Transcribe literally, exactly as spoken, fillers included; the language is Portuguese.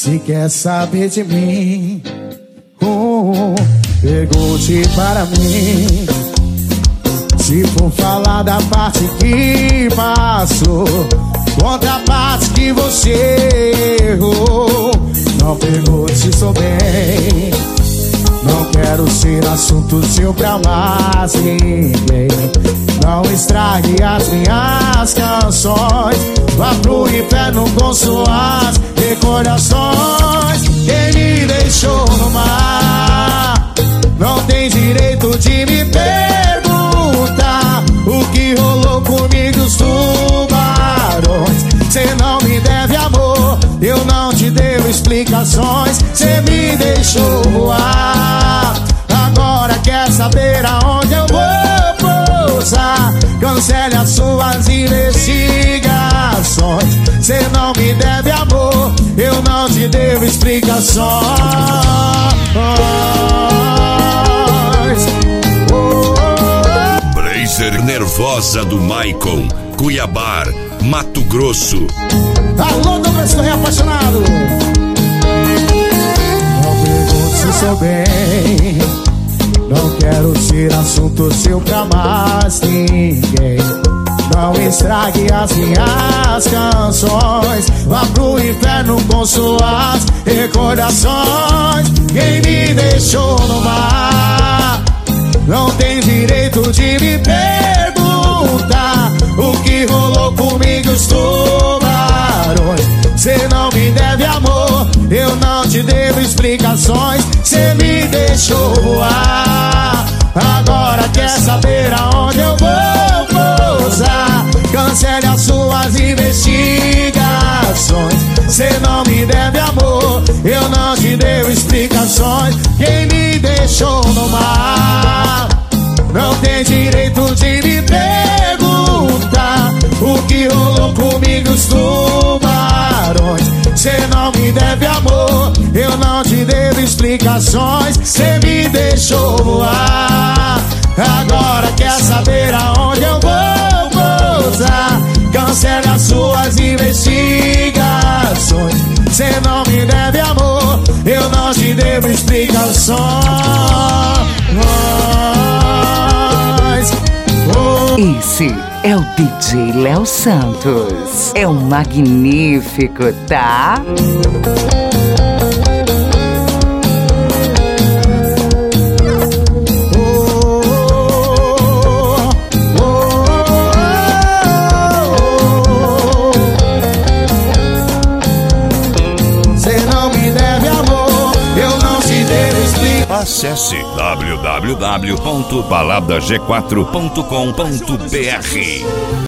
Se quer saber de mim, uh, pergunte para mim. Se for falar da parte que passou, contra a parte que você errou, não pergunte se sou bem. Não quero ser assunto seu pra mais ninguém. Não estrague as minhas canções. Vá pro inferno com suas recordações. Quem me deixou no mar não tem direito de me perguntar o que rolou comigo, os tubarões. Cê não me deve amor, eu não te devo explicações. Cê me deixou voar, agora quer saber aonde eu vou pousar. Cancele as suas investigações. Cê não me deve amor, eu não te devo explicações. Blazer Nervosa do Maicon, Cuiabá, Mato Grosso. Alô, Douglas Correia apaixonado. Não pergunte se sou bem. Não quero ser assunto seu pra mais ninguém. Não estrague as minhas canções. Vá pro inferno com suas recordações. Quem me deixou no mar não tem direito de me perguntar o que rolou comigo, os tubarões. Cê não me deve amor, eu não te devo explicações. Cê me deixou voar, agora quer saber aonde eu vou pousar. Cancele as suas investigações. Cê não me deve amor, eu não te devo explicações. Quem me deixou no mar não tem direito de me perguntar o que rolou comigo, os tubarões. Cê não me deve amor, eu não te devo explicações. Cê me deixou voar, agora quer saber aonde eu vou pousar. Cancele as suas investigações. Cê não me deve amor, eu não te devo explicações. Esse é o D J Léo Santos. É um magnífico, tá? Cê não me deve amor, eu não te devo explicar. Acesse w w w ponto balada g quatro ponto com ponto b r.